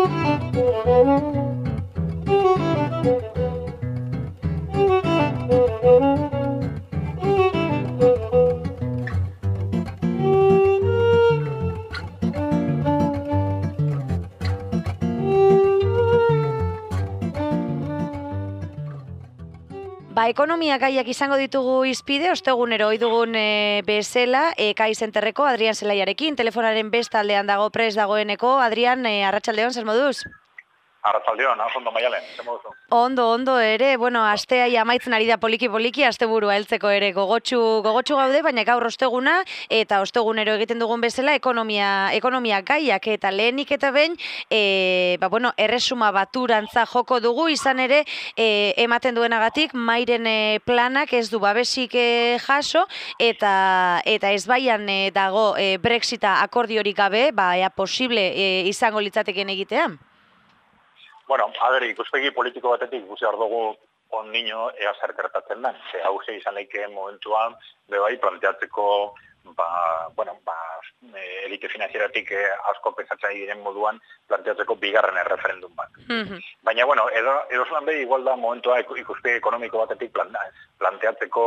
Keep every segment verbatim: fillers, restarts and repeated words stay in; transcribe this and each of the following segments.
Ba, ekonomia gaiak izango ditugu izpide, ostegunero ohi dugun e, bezala, e, Kai Zenterreko Adrian Zelaiarekin, telefonaren bestaldean dago prest dagoeneko. Adrian, e, arratsaldeon, zer moduz? Arratsaldeon, ondo Maialen, zer moduzu? Ondo, ondo ere, bueno, astea amaitzen ari da poliki-poliki, asteburua heltzeko ere gogotsu, gogotsu gaude, baina gaur osteguna, eta ostegunero egiten dugun bezala, ekonomia, ekonomia gaiak, eta lehenik eta behin, e, ba, bueno, erresuma baturantza joko dugu, izan ere, e, ematen duenagatik, mairen e, planak ez du babesik e, jaso, eta, eta ez baian e, dago e, Brexita akordiorik gabe, ba, ea posible e, izango litzateken egitea? Bueno, a ber, ikuspegi politiko batetik ikusi behar dugu ondino ea zer gertatzen den. Ze hauze izan leike momentuan, bebai, planteatzeko, ba, bueno, ba, elite finanzieratik asko pentsatzen diren moduan planteatzeko bigarren erreferendum bat. Mm-hmm. Baina, bueno, edo, edo zelan behi igual da momentua ikuspegi ekonomiko batetik planteatzeko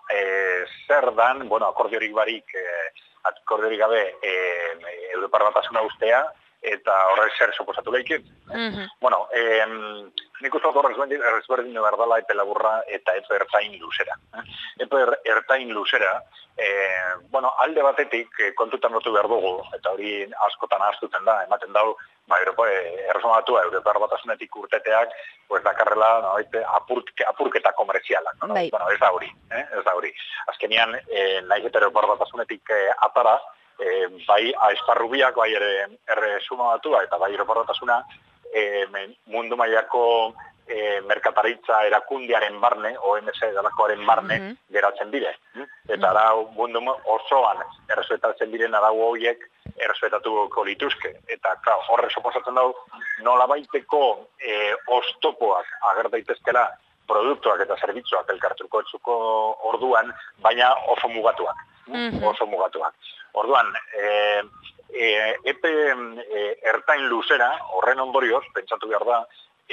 e, zer dan, bueno, akordiorik barik, e, akordiorik gabe e, Europar Batasuna ustea, eta horrek zer suposatu lehikin. Mm-hmm. Bueno, eh, nik uste dut horrek ezberdin behar dela epe laburra eta epe ertain luzera. Epe ertain luzera, eh, bueno, alde batetik kontutan notu behar dugu, eta hori askotan ahaztutzen da, ematen dau, ba, erresuma batua, Europar Batasunetik urteteak, pues dakarrela, no, apurk, apurketa komerzialak. No? Bai. Bueno, ez da hori, eh? ez da hori. Azkenian, eh, nahiz eta Europar Batasunetik eh, atara, E, bai esparrubiak, bai ere erresuma batua eta bai Europarrotasuna e, mundu mailako e, merkataritza erakundiaren barne, O M C delakoaren barne, mm-hmm. geratzen dire. Eta arau mundu osoan erresuetatzen diren arau horiek erresuetatuko lituzke. Eta klar, horre suposatzen dago nola baiteko e, oztopoak ager daitezkela produktuak eta zerbitzuak elkartuko etzuko orduan, baina oso mugatuak. Mm-hmm. Oso mugatuak. Orduan, e, e, epe e, ertain luzera, horren ondorioz, pentsatu behar da,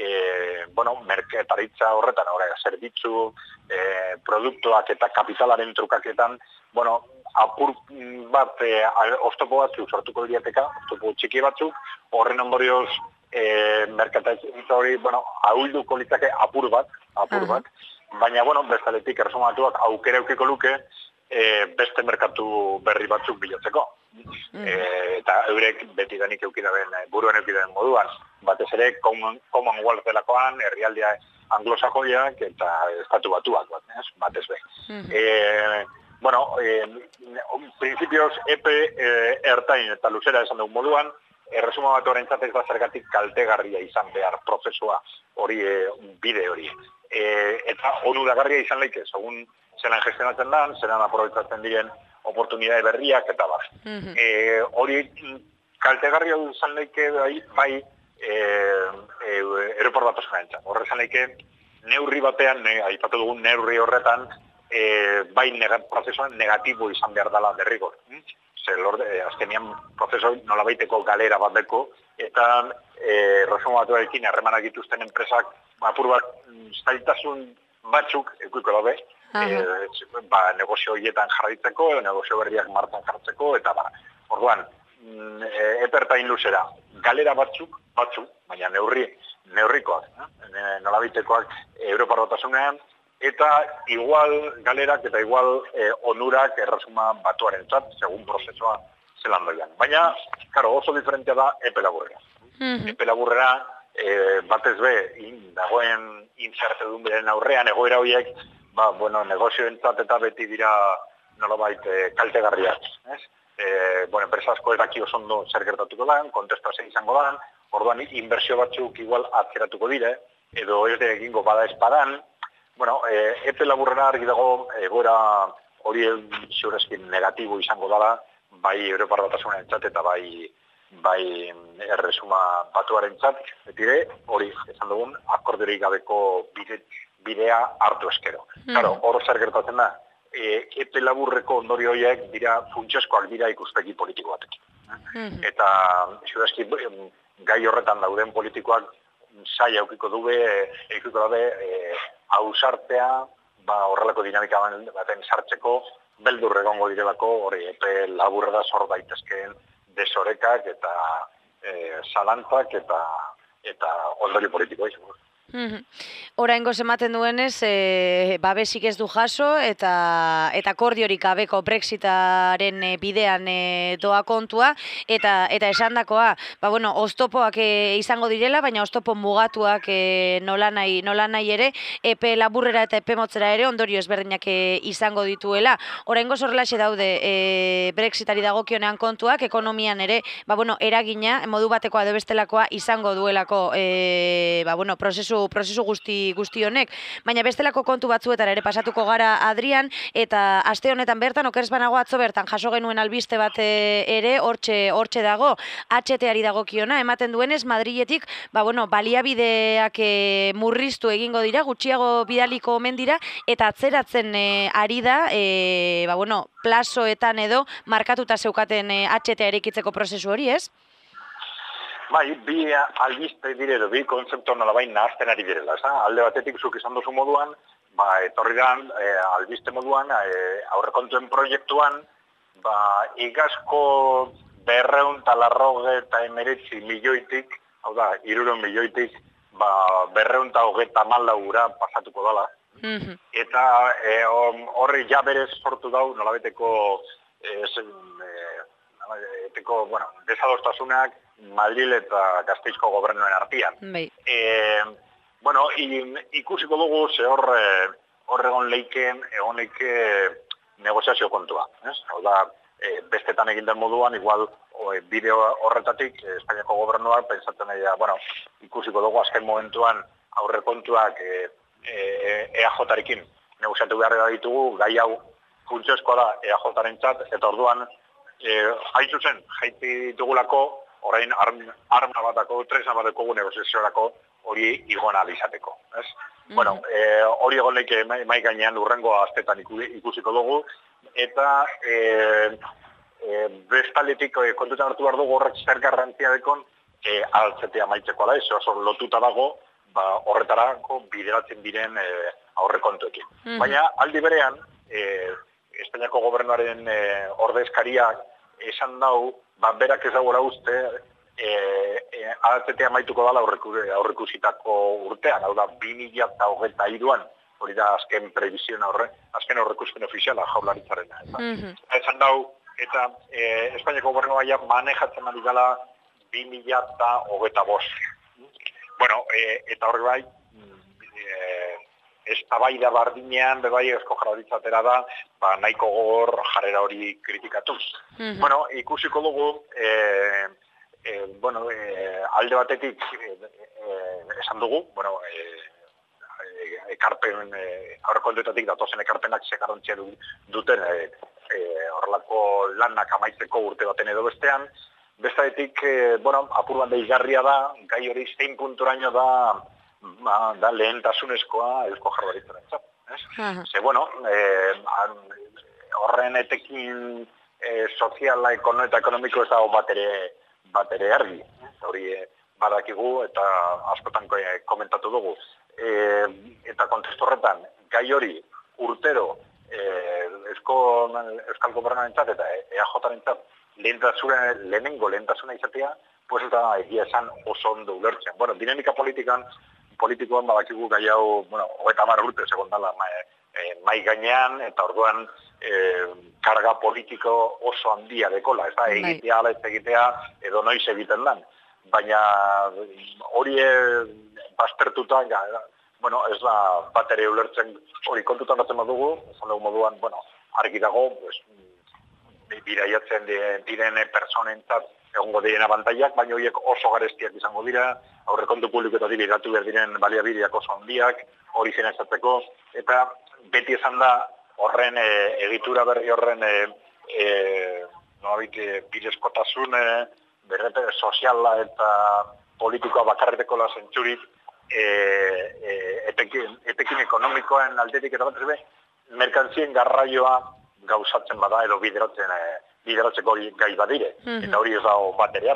e, bueno, merketaritza horretan, horrega, zerbitzu, e, produktuak eta kapitalaren trukaketan, bueno, apur bat, e, oztopo batzuk sortuko diriateka, oztopo txiki batzuk, horren ondorioz, e, merketaritza hori, bueno, ahulduko litzake apur bat, apur bat, uh-huh. baina, bueno, bestaletik erresumatuak aukera eukiko luke, E, beste merkatu berri batzuk bilatzeko. Mm. E, eta eurek beti denik eukidaben, buruan eukidaben moduan. Batez ere, Commonwealth delakoan, herrialdea anglosajoiak eta estatu batuak bat, ez? Batez be. Mm. E, bueno, e, principios epe e, ertain eta luzera esan dugun moduan, erresuma batuaren zatez da zergatik kaltegarria izan behar prozesua hori, e, bide hori. E, eta onuragarria izan leike, segun zelan gestionatzen dan, zelan aprobetzatzen diren oportunidade berriak, eta bar. Mm-hmm. E, hori kaltegarria izan leike bai, bai e, e, Europar Batasuna entzat. Horre izan leike neurri batean, ne, aipatu dugun neurri horretan, e, bai negat, prozesuan negatibo izan behar dela derrigor. Mm? Zer, lorde, azkenian prozesoi nola baiteko galera bat deko, eta e, resuma batuarekin harremanak dituzten enpresak, apur bat, zailtasun batzuk, ekuiko dabe, e, ba, negozio horietan jarraitzeko, negozio berriak martan jartzeko, eta ba, orduan, e, epertain luzera, galera batzuk, batzuk, baina neurri, neurrikoak, eh? nolabitekoak Europar Batasunean, eta igual galerak eta igual e, onurak erresuma batuaren txat, segun prozesua zelan doian. Baina, karo, oso diferentea da epe laburrera. Mm-hmm. Epe laburrera, e, batez be, in, dagoen inzertedun beren aurrean, egoera horiek, ba, bueno, negozioentzat eta beti dira nolabait e, kaltegarriak, ez? E, bueno, enpresa asko eraki oso ondo zer gertatuko da, kontestazio izango da, orduan inbertsio batzuk igual atzeratuko dire, edo ez de egingo bada espadan, bueno, e, epe laburrera argi dago egoera hori ziurezkin negatibo izango dela, bai Europar Batasunarentzat eta bai bai erresuma batuaren txat, betire, hori, esan dugun, akordiorik gabeko bide, bidea hartu eskero. Mm. Claro, hor zer gertatzen da, e, epe laburreko ondori horiek dira funtsezkoak dira ikuspegi politiko batekin. Mm. Eta, ziurazki, gai horretan dauden politikoak saia aukiko dube, eukiko dabe, e, ausartea, ba, horrelako dinamika baten sartzeko, beldur egongo direlako, hori epe laburra sor daitezkeen desorekak eta e, zalantzak eta eta ondori politikoa izango. Oraingoz ematen duenez, e, babesik ez du jaso eta eta akordiorik gabeko Brexitaren e, bidean e, doa kontua eta eta esandakoa, ba bueno, oztopoak e, izango direla, baina oztopo mugatuak e, nolanahi nolanahi ere epe laburrera eta epe motzera ere ondorio ezberdinak e, izango dituela. Oraingoz horrelaxe daude e, Brexitari dagokionean kontuak, ekonomian ere, ba bueno, eragina modu batekoa edo bestelakoa izango duelako e, ba bueno, prozesu prozesu guzti guzti honek, baina bestelako kontu batzuetara ere pasatuko gara, Adrian, eta aste honetan bertan okerez banago atzo bertan jaso genuen albiste bat ere hortxe hortxe dago, H T-ari dagokiona ematen duenez Madriletik, ba bueno, baliabideak e, murriztu egingo dira, gutxiago bidaliko omen dira eta atzeratzen e, ari da, e, ba bueno, plazoetan edo markatuta zeukaten e, H T-a erekitzeko prozesu hori, ez? Bai, bi albiste direlo, bi kontzeptu nolabain nahazten ari direla. Alde batetik zuk izan duzu moduan, ba, etorri da e, albiste moduan, e, aurrekontuen proiektuan, ba, igazko berreun talarroge eta emeretzi milioitik, hau da, iruron milioitik, ba, berreun eta hogeta malaura pasatuko dala. Mm-hmm. Eta e, horri ja berez sortu dau, nolabeteko, e, e, eteko, bueno, desadostasunak, Madril eta Gasteizko gobernuen artean. E, bueno, ikusiko dugu ze hor hor egon leiken, egon leike negoziazio kontua. Hau da, e, bestetan egin den moduan, igual o, bideo horretatik, Espainiako gobernuak, pensatzen nahi, bueno, ikusiko dugu azken momentuan aurrekontuak e, e, E A J-rekin negoziatu beharra ditugu, gai hau funtzioskoa da E A J-rentzat, eta orduan, e, hain zuzen, jaiti ditugulako, orain arma batako, tresna batako negoziaziorako hori igon alizateko. Mm-hmm. Bueno, e, hori egon lehike mai gainean urrengo astetan ikusiko dugu, eta e, e, bestaletik e, kontutan hartu behar dugu horrek zer garrantzia dekon e, altzetea maitzeko ala, ez oso lotuta dago, ba, horretarako bideratzen diren e, aurrekontuekin. Mm-hmm. Baina aldi berean, e, Espainiako gobernuaren e, ordezkariak esan dau, ba, berak ez dagoela uste, e, e, adatzetea maituko dala aurrekusitako urtean, hau da, bi mila hogeita hiruan, hori da azken prebizion horre, azken aurrekuspen ofiziala jaularitzarena. Mm-hmm. Esan dau, eta e, Espainiako gobernua ja manejatzen ari gala bi mila hogeita bost. Bueno, e, eta horre bai, e, eztabaida bardinean, bebai Eusko Jaurlaritzatera da, ba, nahiko gogor jarrera hori kritikatuz. Mm-hmm. Bueno, ikusiko dugu, e, e, bueno, e, alde batetik e, e, esan dugu, bueno, e, ekarpen, e, aurrekontuetatik datozen ekarpenak sekarontzia duten e, e, horrelako lanak amaitzeko urte baten edo bestean, bestaetik, e, bueno, apur bat deigarria da, gai hori zein punturaino da, ba, da lehentasunezkoa Eusko Jaurlaritzaren zat. Uh-huh. Ze, bueno, eh, horren etekin eh, soziala, ekono eta ekonomiko ez dago bat ere, bat ere argi. Hori eh, badakigu eta askotan eh, komentatu dugu. Eh, eta kontestu horretan, gai hori urtero eh, Eusko, Euskal Gobernaren zat eta E A J-aren zat lehenengo lehentasuna izatea, pues eta egia esan oso ondo ulertzen. Bueno, dinamika politikan politikoan badakigu gai hau, bueno, hogeita hamar urte segon dala mai, e, mai gainean, eta orduan e, karga politiko oso handia dekola, ez da, egitea, ala ez egitea, edo noiz egiten dan. Baina hori baztertuta, bueno, ez da bat ere ulertzen, hori kontutan batzen badugu, esan dugu moduan, bueno, argi dago, pues, bidaiatzen diren personentzat egongo diren abantaiak, baina horiek oso garestiak izango dira, aurrekontu publikoetatik biratu behar diren baliabideak oso handiak, hori finanzatzeko, eta beti esan da horren e, egitura berri horren e, e, nolabait, e, bidezkotasun, e, berrete soziala eta politikoa bakarreteko la zentzurik, e, e, etekin, etekin ekonomikoen aldetik eta bat ezbe, merkantzien garraioa gauzatzen bada edo bideratzen e, bideratzeko gai badire, mm-hmm. Eta hori ez dago bat ere argi.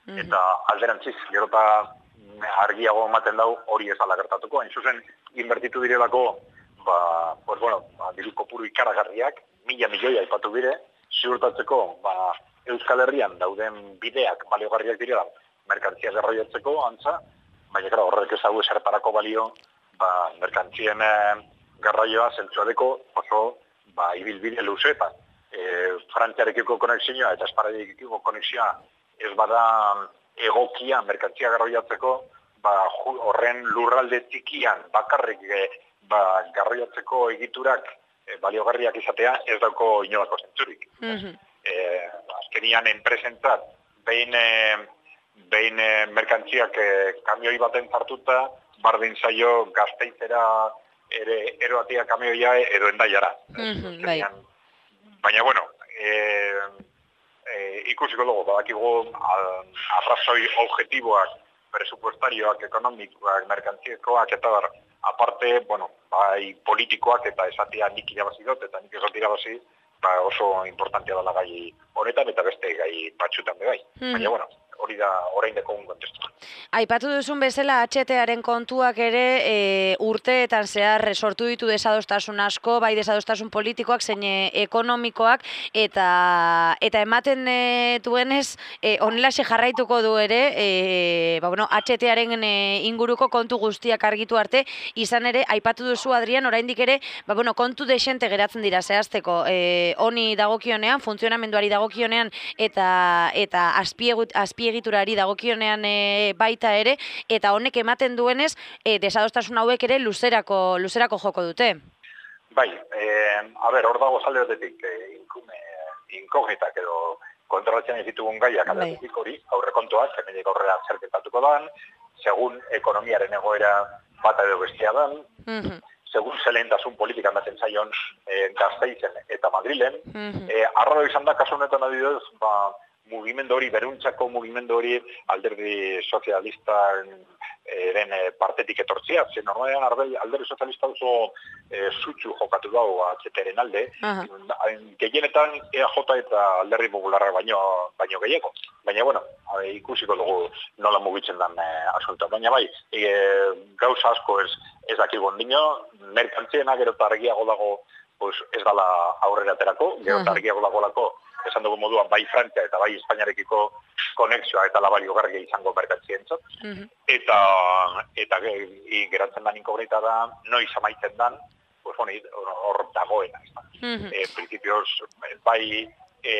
eta alderantziz, gero eta argiago ematen dau hori ez ala gertatuko. Hain zuzen, inbertitu direlako, ba, pues bueno, ba, diru kopuru ikaragarriak, mila milioi aipatu dire, ziurtatzeko, ba, Euskal Herrian dauden bideak baliogarriak direla, merkantzia garraiotzeko, antza, baina gara, horrek ezagu esertarako balio, ba, merkantzien eh, garraioa zentzuadeko oso, ba, ibilbide luzeetan. E, Frantziarekiko konexioa eta Espararekiko konexioa ez bada egokia merkantzia garraiatzeko, ba, horren lurralde txikian bakarrik e, ba, garraiatzeko egiturak e, baliogarriak izatea ez dauko inolako zentzurik. Mm-hmm. e, azkenian enpresentzat behin, e, behin e, merkantziak e, kamioi baten zartuta, bardin zaio Gasteizera ere eroatia kamioia edo endaiara. Mm-hmm, azkenian, baina, bueno, e, e, ikusiko dugu, badakigu arrazoi objektiboak, presupuestarioak, ekonomikoak, merkantziekoak, eta bar, aparte, bueno, bai politikoak eta esatea nik irabazi dut, eta nik esat irabazi, ba, oso importantea dela gai honetan, eta beste gai batxutan be bai. Mm. Baina, bueno, hori da orain deko un kontestu. Aipatu duzun bezala H T-aren kontuak ere e, urteetan zehar sortu ditu desadostasun asko, bai desadostasun politikoak, zein ekonomikoak, eta eta ematen e, duenez, e, onelaxe jarraituko du ere, e, ba, bueno, H T-aren e, inguruko kontu guztiak argitu arte, izan ere, aipatu duzu, Adrian, oraindik ere, ba, bueno, kontu desente geratzen dira zehazteko, e, honi dagokionean, funtzionamenduari dagokionean, eta, eta azpiegut, azpiegiturari dagokionean e, baita ere, eta honek ematen duenez, e, desadostasun hauek ere luzerako, luzerako joko dute. Bai, eh, a ber, hor dago zalde batetik, eh, inkognitak edo kontrolatzen ez ditugun gaiak aldetik hori, aurrekontuak, hemenik aurrera zerketatuko dan, segun ekonomiaren egoera bat edo bestea dan, mm-hmm. segun zelentasun politika ematen zaion eh, Gasteizen eta Madrilen, mm-hmm. eh, arraro izan da, kasu honetan adibidez, ba, mugimendu hori, beruntzako mugimendu hori alderdi sozialistan eren e, partetik etortzia. Zer normalean alderdi sozialista oso e, zutxu jokatu dago H T-ren alde, uh-huh. gehienetan E A J eta alderdi popularra baino, baino gehiago. Baina, bueno, ikusiko dugu nola mugitzen den e, asunto. Baina bai, e, gauza asko ez, ez dakigu ondino, merkantziena gero eta argiago dago pues, ez dala aurrera aterako, gero eta argiago dago lako, esan dugu moduan bai Frantzia eta bai Espainiarekiko konexioa eta labaliogarria izango merkantzientzat. Mm-hmm. Eta, eta geratzen dan inkogreita da, noiz amaitzen dan, pues, hor bueno, dagoena. Mm-hmm. E, principios, bai e,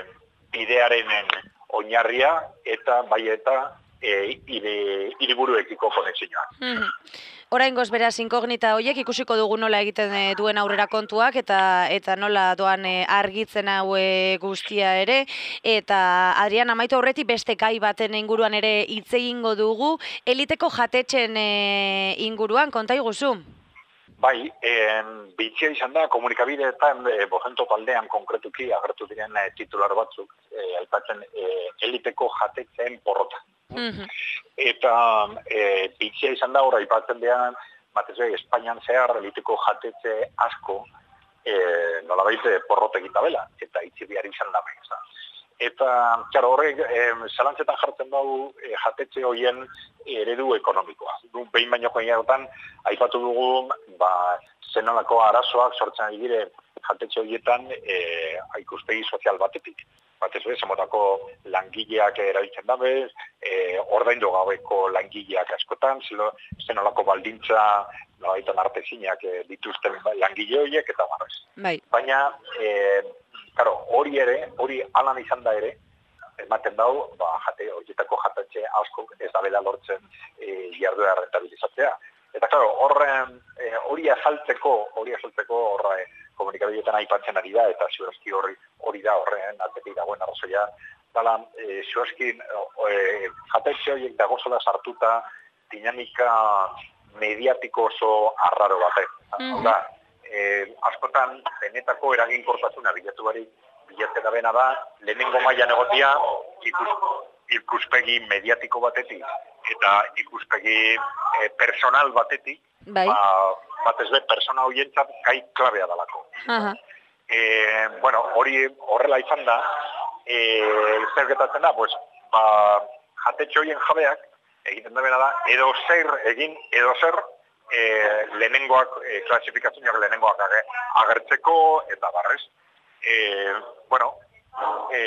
bidearen oinarria eta bai eta e, hiriburuekiko konexioa. Mm-hmm. Oraingoz beraz inkognita horiek ikusiko dugu nola egiten duen aurrera kontuak eta eta nola doan argitzen hau guztia ere. Eta Adrian, amaitu aurretik beste gai baten inguruan ere hitz egingo dugu, eliteko jatetxen inguruan, konta iguzu? Bai, eh, bitxia izan da, komunikabideetan, eh, bojento taldean konkretuki agertu diren eh, titular batzuk, eh, aipatzen eh, eliteko jatetxeen porrota. Mm-hmm. Eta e, bitxia izan da, hori aipatzen behan, batez ere, Espainian zehar eliteko jatetxe asko e, nola baite porrot egitabela, eta itzi behar izan da behar. Eta, claro, horrek, e, zelantzetan jartzen dugu e, jatetxe horien eredu ekonomikoa. Behin baino koinagotan, aipatu dugu, ba, zenolako arazoak sortzen ari dire jatetxe horietan e, ikuspegi sozial batetik. Batez bez, emotako langileak erabiltzen dabez, e, ordaindu gaueko langileak askotan, zenolako baldintza, nolaitan artezinak e, dituzten langile horiek, eta barrez. Bai. Baina, e, karo, hori ere, hori alan izan da ere, ematen dau, ba, jate, horietako jatetxe asko ez da bela lortzen e, jarduera rentabilizatzea. Eta, karo, horren, e, hori azaltzeko, hori azaltzeko, horre, komunikabideetan aipatzen ari da, eta ziurazki hori, hori da horren atetik dagoen arrazoia. Dala, e, ziurazki e, jatetxe horiek dagozola sartuta dinamika mediatiko oso arraro batek. Mm-hmm. Hau da, e, askotan, benetako eraginkortasuna bilatu barik, bilatzen da bena da, lehenengo mailan egotia ikus, ikuspegi mediatiko batetik, eta ikuspegi e, personal batetik, bai. Ba, batez be, persona horientzat gai klabea dalako. Uh-huh. E, bueno, hori horrela izan da, e, zer getatzen da, pues, ba, jatetxe horien jabeak, egiten da bera da, edo zer egin, edo zer e, lehenengoak, e, klasifikazioak lehenengoak agertzeko, eta barrez. E, bueno, e,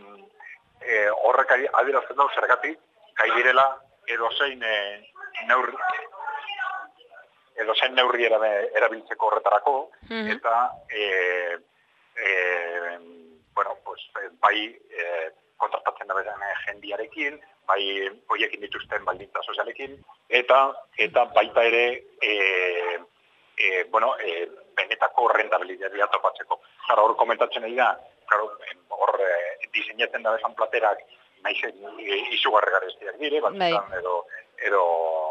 e, horrek adierazten dau zergatik, gai direla edo zein e, neurri, edo zein neurri erabiltzeko horretarako, mm-hmm. eta e, e, bueno, pues, bai e, kontratatzen da bezan jendiarekin, bai hoiekin dituzten baldintza sozialekin, eta eta baita ere e, e, bueno, e, benetako rentabilitatea topatzeko. Zara hor komentatzen ari da, claro, hor e, diseinatzen da bezan platerak, naiz izugarri garestiak dire, batzutan edo, edo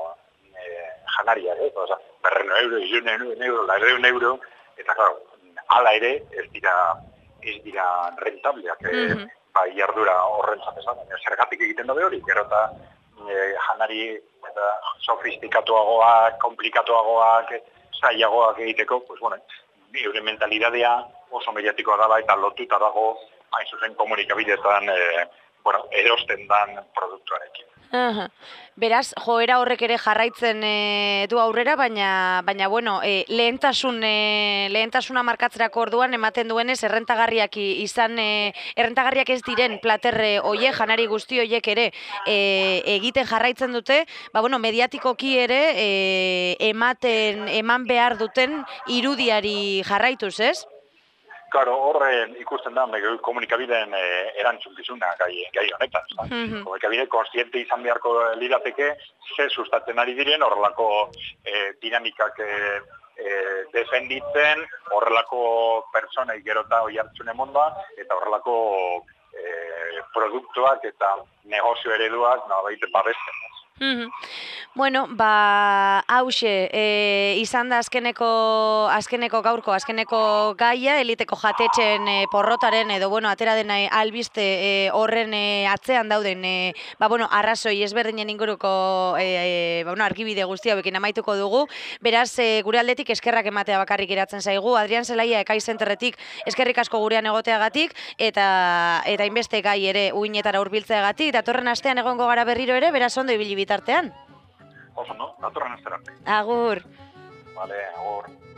e, janariak, eh? Oza, berren euro, irun euro, larreun euro, eta claro, hala ere ez dira, ez dira rentableak, mm-hmm. e, bai ardura horrentzat esan, zergatik egiten da hori, gero eta e, janari eta sofistikatuagoak, komplikatuagoak, zailagoak egiteko, pues bueno, euren mentalidadea oso mediatikoa dela eta lotuta dago, hain zuzen komunikabideetan, e, bueno, erosten dan produktuarekin. Uh-huh. Beraz, joera horrek ere jarraitzen e, du aurrera, baina, baina bueno, e, lehentasun, e, lehentasuna markatzerako orduan ematen duenez errentagarriak izan, e, errentagarriak ez diren platerre oie, janari guzti oiek ere e, egiten jarraitzen dute, ba bueno, mediatikoki ere e, ematen, eman behar duten irudiari jarraituz, ez? Claro, horren ikusten da, komunikabideen eh, erantzukizuna gai, gai honetan. Mm-hmm. Komunikabide konstiente izan beharko lirateke, ze sustatzen ari diren, horrelako eh, dinamikak eh, eh, defenditzen, horrelako pertsonei gerota oi hartzune monda, eta horrelako eh, produktuak eta negozio ereduak nolabait babesten. Mm-hmm. Bueno, ba, hause, e, izan da azkeneko, azkeneko gaurko, azkeneko gaia, eliteko jatetxen e, porrotaren, edo, bueno, atera dena e, albiste e, horren e, atzean dauden, e, ba, bueno, arrazoi ezberdinen inguruko e, e, ba, bueno, argibide guzti hauekin amaituko dugu. Beraz, e, gure aldetik eskerrak ematea bakarrik iratzen zaigu. Adrian Zelaia Ekai Zenterretik eskerrik asko gurean egoteagatik, eta eta inbeste gai ere uinetara hurbiltzeagatik. Datorren astean egongo gara berriro ere, beraz ondo ibili bitartean. Oso, no? Datorren astean. Agur. Vale, agur.